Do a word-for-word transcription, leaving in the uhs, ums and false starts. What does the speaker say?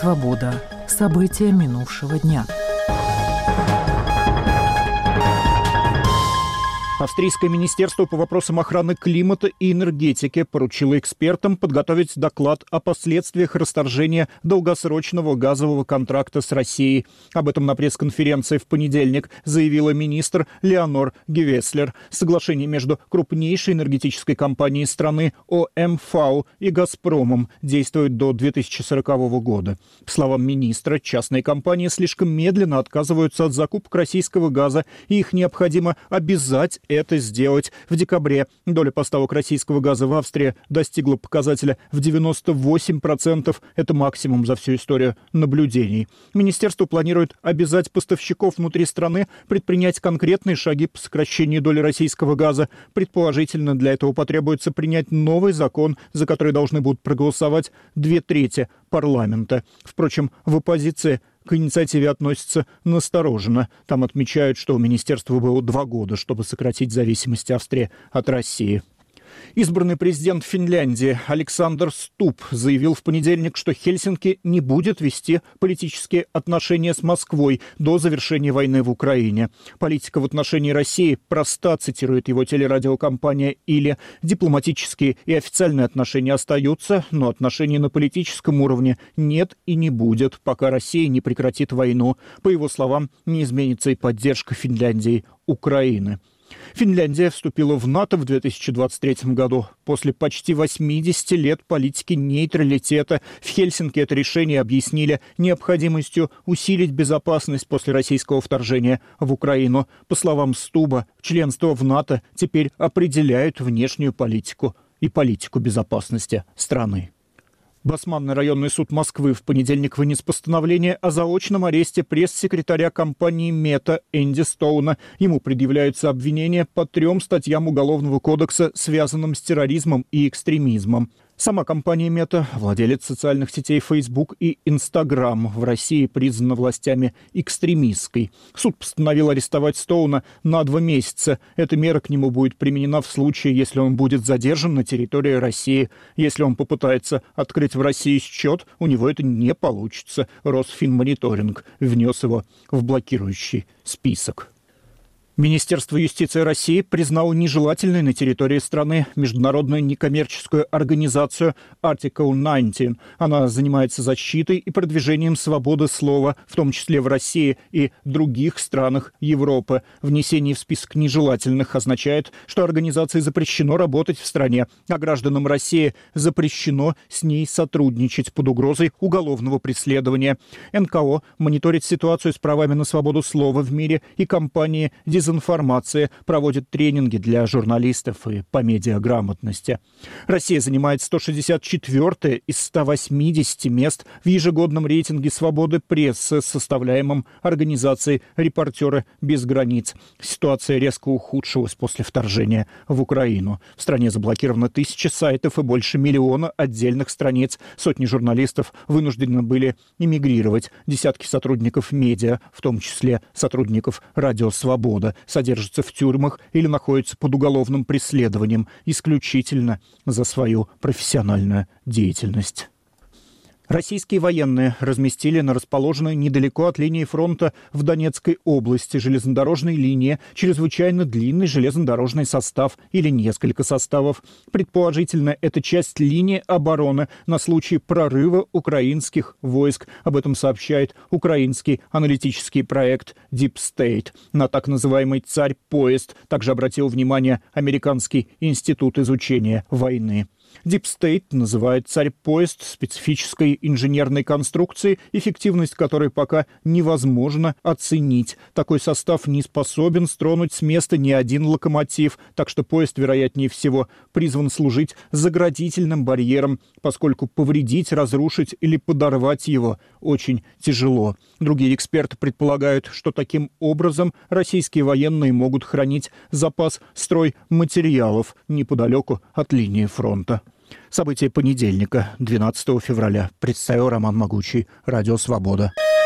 Свобода. События минувшего дня. Австрийское министерство по вопросам охраны климата и энергетики поручило экспертам подготовить доклад о последствиях расторжения долгосрочного газового контракта с Россией. Об этом на пресс-конференции в понедельник заявила министр Леонор Гевеслер. Соглашение между крупнейшей энергетической компанией страны О Эм Эф А и «Газпромом» действует до две тысячи сорокового года. По словам министра, частные компании слишком медленно отказываются от закупок российского газа, и их необходимо обязать это сделать. В декабре доля поставок российского газа в Австрии достигла показателя в девяносто восемь процентов. Это максимум за всю историю наблюдений. Министерство планирует обязать поставщиков внутри страны предпринять конкретные шаги по сокращению доли российского газа. Предположительно, для этого потребуется принять новый закон, за который должны будут проголосовать две трети парламента. Впрочем, в оппозиции к инициативе относятся настороженно. Там отмечают, что у министерства было два года, чтобы сократить зависимость Австрии от России. Избранный президент Финляндии Александр Стуб заявил в понедельник, что Хельсинки не будет вести политические отношения с Москвой до завершения войны в Украине. Политика в отношении России проста, цитирует его телерадиокомпания «Или». Дипломатические и официальные отношения остаются, но отношений на политическом уровне нет и не будет, пока Россия не прекратит войну. По его словам, не изменится и поддержка Финляндии Украины. Финляндия вступила в НАТО в две тысячи двадцать третьем году. После почти восьмидесяти лет политики нейтралитета в Хельсинки это решение объяснили необходимостью усилить безопасность после российского вторжения в Украину. По словам Стуба, членство в НАТО теперь определяет внешнюю политику и политику безопасности страны. Басманный районный суд Москвы в понедельник вынес постановление о заочном аресте пресс-секретаря компании «Мета» Энди Стоуна. Ему предъявляются обвинения по трем статьям Уголовного кодекса, связанным с терроризмом и экстремизмом. Сама компания «Мета», владелец социальных сетей Facebook и Instagram, в России признана властями экстремистской. Суд постановил арестовать Стоуна на два месяца. Эта мера к нему будет применена в случае, если он будет задержан на территории России. Если он попытается открыть в России счет, у него это не получится. Росфинмониторинг внес его в блокирующий список. Министерство юстиции России признало нежелательной на территории страны международную некоммерческую организацию Article девятнадцать. Она занимается защитой и продвижением свободы слова, в том числе в России и других странах Европы. Внесение в список нежелательных означает, что организации запрещено работать в стране, а гражданам России запрещено с ней сотрудничать под угрозой уголовного преследования. эн ка о мониторит ситуацию с правами на свободу слова в мире, и компании «Дезинформация» проводит тренинги для журналистов и по медиаграмотности. Россия занимает сто шестьдесят четвёртое из ста восьмидесяти мест в ежегодном рейтинге свободы прессы, составляемом организацией «Репортеры без границ». Ситуация резко ухудшилась после вторжения в Украину. В стране заблокировано тысячи сайтов и больше миллиона отдельных страниц. Сотни журналистов вынуждены были эмигрировать. Десятки сотрудников медиа, в том числе сотрудников «Радио Свобода», содержатся в тюрьмах или находятся под уголовным преследованием исключительно за свою профессиональную деятельность. Российские военные разместили на расположенной недалеко от линии фронта в Донецкой области железнодорожной линии чрезвычайно длинный железнодорожный состав или несколько составов. Предположительно, это часть линии обороны на случай прорыва украинских войск. Об этом сообщает украинский аналитический проект Deep State. На так называемый «Царь-поезд» также обратил внимание Американский институт изучения войны. Deep State называет «Царь-поезд» специфической инженерной конструкцией, эффективность которой пока невозможно оценить. Такой состав не способен стронуть с места ни один локомотив, так что поезд, вероятнее всего, призван служить заградительным барьером, поскольку повредить, разрушить или подорвать его очень тяжело. Другие эксперты предполагают, что таким образом российские военные могут хранить запас стройматериалов неподалеку от линии фронта. События понедельника, двенадцатого февраля. Представил Роман Могучий. Радио «Свобода».